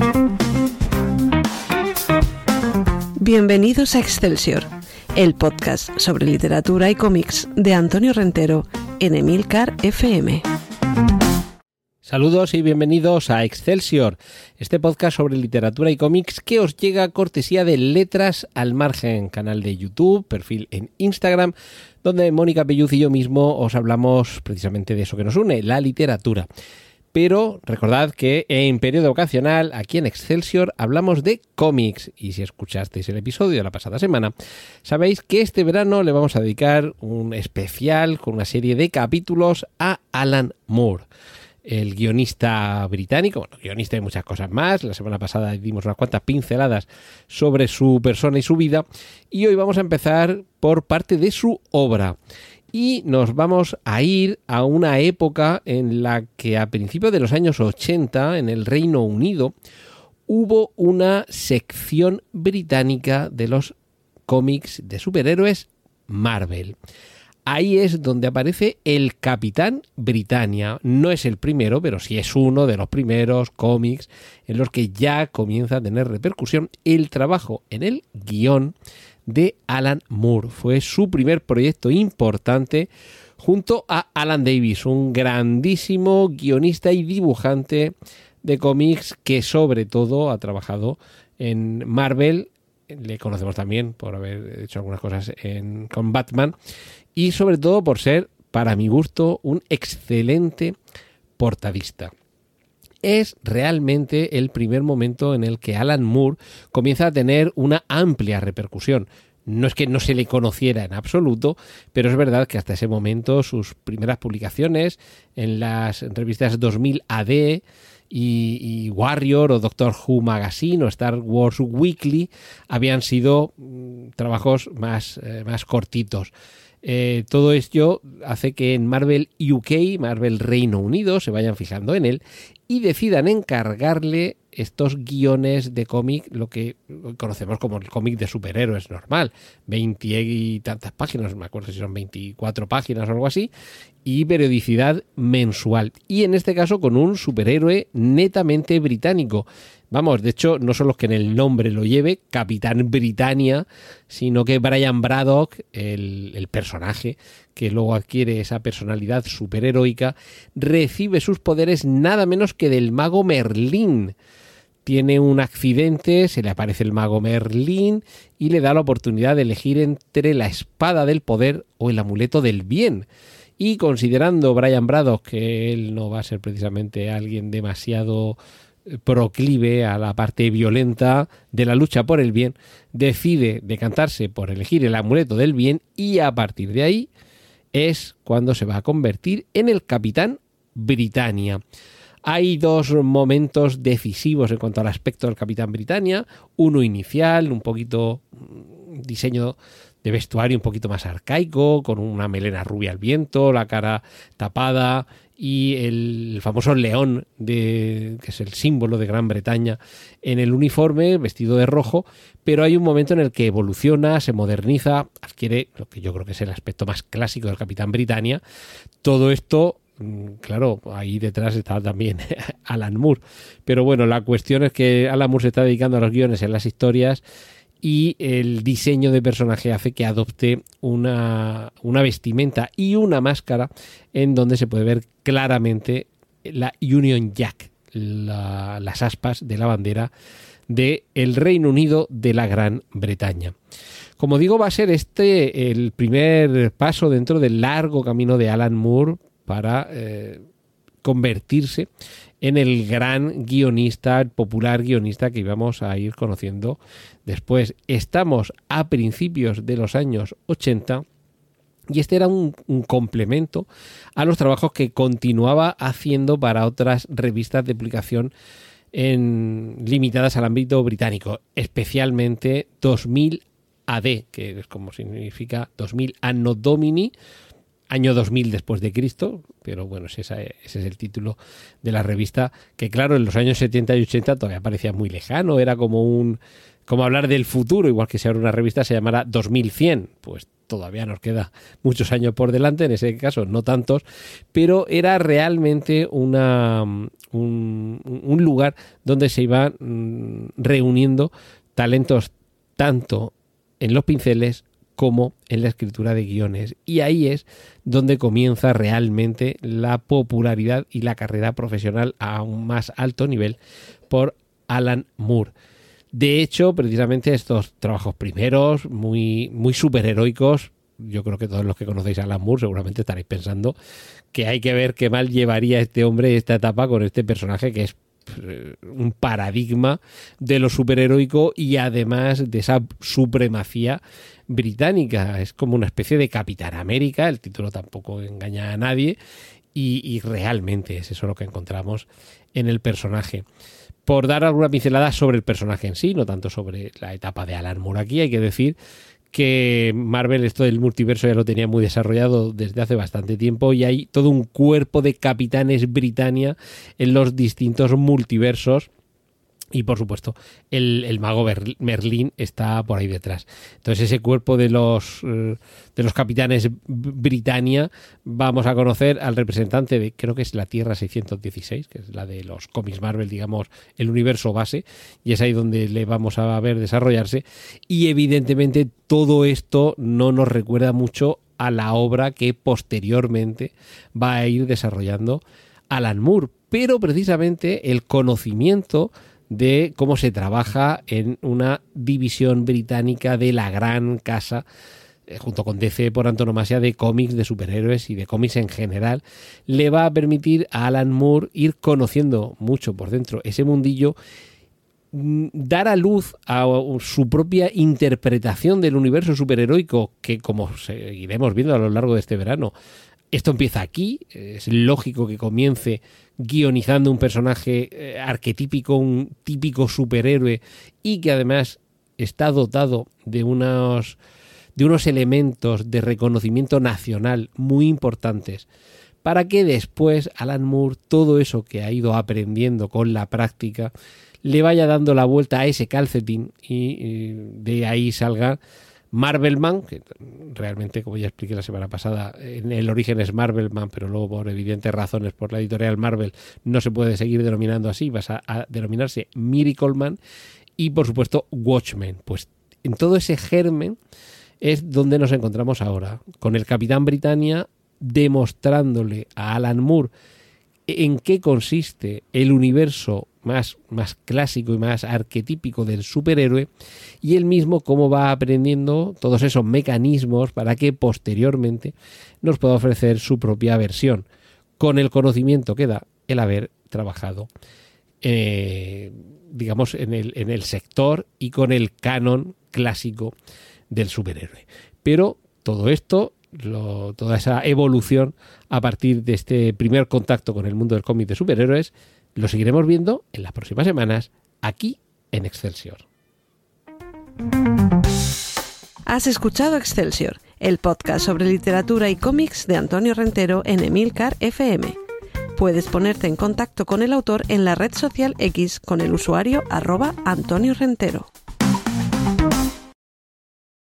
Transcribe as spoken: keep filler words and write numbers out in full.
Bienvenidos a Excelsior, el podcast sobre literatura y cómics de Antonio Rentero en Emilcar F M. Saludos y bienvenidos a Excelsior, este podcast sobre literatura y cómics que os llega cortesía de Letras al Margen, canal de YouTube, perfil en Instagram, donde Mónica Pelluz y yo mismo os hablamos precisamente de eso que nos une, la literatura. Pero recordad que en periodo vacacional, aquí en Excelsior, hablamos de cómics. Y si escuchasteis el episodio de la pasada semana, sabéis que este verano le vamos a dedicar un especial con una serie de capítulos a Alan Moore, el guionista británico, bueno, guionista y muchas cosas más. La semana pasada dimos unas cuantas pinceladas sobre su persona y su vida. Y hoy vamos a empezar por parte de su obra. Y nos vamos a ir a una época en la que a principios de los años ochenta, en el Reino Unido, hubo una sección británica de los cómics de superhéroes Marvel. Ahí es donde aparece el Capitán Britannia. No es el primero, pero sí es uno de los primeros cómics en los que ya comienza a tener repercusión el trabajo en el guión de Alan Moore. Fue su primer proyecto importante junto a Alan Davis, un grandísimo guionista y dibujante de cómics que sobre todo ha trabajado en Marvel. Le conocemos también por haber hecho algunas cosas en, con Batman y sobre todo por ser, para mi gusto, un excelente portadista. Es realmente el primer momento en el que Alan Moore comienza a tener una amplia repercusión. No es que no se le conociera en absoluto, pero es verdad que hasta ese momento sus primeras publicaciones en las revistas dos mil A D y, y Warrior o Doctor Who Magazine o Star Wars Weekly habían sido mm, trabajos más, eh, más cortitos. Eh, todo esto hace que en Marvel U K, Marvel Reino Unido, se vayan fijando en él y decidan encargarle estos guiones de cómic, lo que conocemos como el cómic de superhéroes normal, veinte y tantas páginas, no me acuerdo si son veinticuatro páginas o algo así, y periodicidad mensual. Y en este caso con un superhéroe netamente británico. Vamos, de hecho, no solo es que en el nombre lo lleve, Capitán Britannia, sino que Brian Braddock, el, el personaje que luego adquiere esa personalidad superheroica, recibe sus poderes nada menos que del mago Merlín. Tiene un accidente, se le aparece el mago Merlín y le da la oportunidad de elegir entre la espada del poder o el amuleto del bien. Y considerando Brian Braddock que él no va a ser precisamente alguien demasiado proclive a la parte violenta de la lucha por el bien, decide decantarse por elegir el amuleto del bien y a partir de ahí es cuando se va a convertir en el Capitán Britannia. Hay dos momentos decisivos en cuanto al aspecto del Capitán Britannia, uno inicial, un poquito diseño de vestuario un poquito más arcaico, con una melena rubia al viento, la cara tapada y el famoso león, de, que es el símbolo de Gran Bretaña, en el uniforme, vestido de rojo, pero hay un momento en el que evoluciona, se moderniza, adquiere lo que yo creo que es el aspecto más clásico del Capitán Britannia. Todo esto, claro, ahí detrás está también Alan Moore, pero bueno, la cuestión es que Alan Moore se está dedicando a los guiones en las historias y el diseño de personaje hace que adopte una, una vestimenta y una máscara en donde se puede ver claramente la Union Jack, la, las aspas de la bandera del Reino Unido de la Gran Bretaña. Como digo, va a ser este el primer paso dentro del largo camino de Alan Moore para eh, convertirse en el gran guionista, el popular guionista que íbamos a ir conociendo después. Estamos a principios de los años ochenta y este era un, un complemento a los trabajos que continuaba haciendo para otras revistas de publicación en, limitadas al ámbito británico, especialmente dos mil A D, que es como significa dos mil Anno Domini, año dos mil después de Cristo, pero bueno, ese, ese es el título de la revista, que claro, en los años setenta y ochenta todavía parecía muy lejano, era como un como hablar del futuro, igual que si ahora una revista se llamara dos mil cien, pues todavía nos queda muchos años por delante, en ese caso no tantos, pero era realmente una, un, un lugar donde se iban reuniendo talentos tanto en los pinceles como en la escritura de guiones, y ahí es donde comienza realmente la popularidad y la carrera profesional a un más alto nivel por Alan Moore. De hecho, precisamente estos trabajos primeros, muy, muy superheroicos, yo creo que todos los que conocéis a Alan Moore seguramente estaréis pensando que hay que ver qué mal llevaría este hombre esta etapa con este personaje que es un paradigma de lo superheroico y además de esa supremacía británica. Es como una especie de Capitán América, el título tampoco engaña a nadie, y, y realmente es eso lo que encontramos en el personaje. Por dar alguna pincelada sobre el personaje en sí, no tanto sobre la etapa de Alan Moore aquí, hay que decir que Marvel esto del multiverso ya lo tenía muy desarrollado desde hace bastante tiempo y hay todo un cuerpo de capitanes Britannia en los distintos multiversos. Y por supuesto, el, el mago Merlín está por ahí detrás. Entonces, ese cuerpo de los eh, de los capitanes Britannia, vamos a conocer al representante de, creo que es la Tierra seiscientos dieciséis, que es la de los cómics Marvel, digamos, el universo base, y es ahí donde le vamos a ver desarrollarse. Y evidentemente todo esto no nos recuerda mucho a la obra que posteriormente va a ir desarrollando Alan Moore, pero precisamente el conocimiento de cómo se trabaja en una división británica de la gran casa, eh, junto con D C por antonomasia, de cómics de superhéroes y de cómics en general, le va a permitir a Alan Moore ir conociendo mucho por dentro ese mundillo, dar a luz a su propia interpretación del universo superheroico, que como seguiremos viendo a lo largo de este verano, esto empieza aquí, es lógico que comience guionizando un personaje eh, arquetípico, un típico superhéroe, y que además está dotado de unos, de unos elementos de reconocimiento nacional muy importantes, para que después Alan Moore, todo eso que ha ido aprendiendo con la práctica, le vaya dando la vuelta a ese calcetín y, y de ahí salga Marvelman, que realmente, como ya expliqué la semana pasada, en el origen es Marvelman, pero luego por evidentes razones por la editorial Marvel no se puede seguir denominando así, va a, a denominarse Miracleman, y por supuesto Watchmen. Pues en todo ese germen es donde nos encontramos ahora, con el Capitán Britannia demostrándole a Alan Moore en qué consiste el universo más, más clásico y más arquetípico del superhéroe, y él mismo cómo va aprendiendo todos esos mecanismos para que posteriormente nos pueda ofrecer su propia versión, con el conocimiento que da el haber trabajado eh, digamos en el, en el sector y con el canon clásico del superhéroe. Pero todo esto, Lo, toda esa evolución a partir de este primer contacto con el mundo del cómic de superhéroes, lo seguiremos viendo en las próximas semanas aquí en Excelsior. Has escuchado Excelsior, el podcast sobre literatura y cómics de Antonio Rentero en Emilcar F M. Puedes ponerte en contacto con el autor en la red social X con el usuario arroba Antonio Rentero.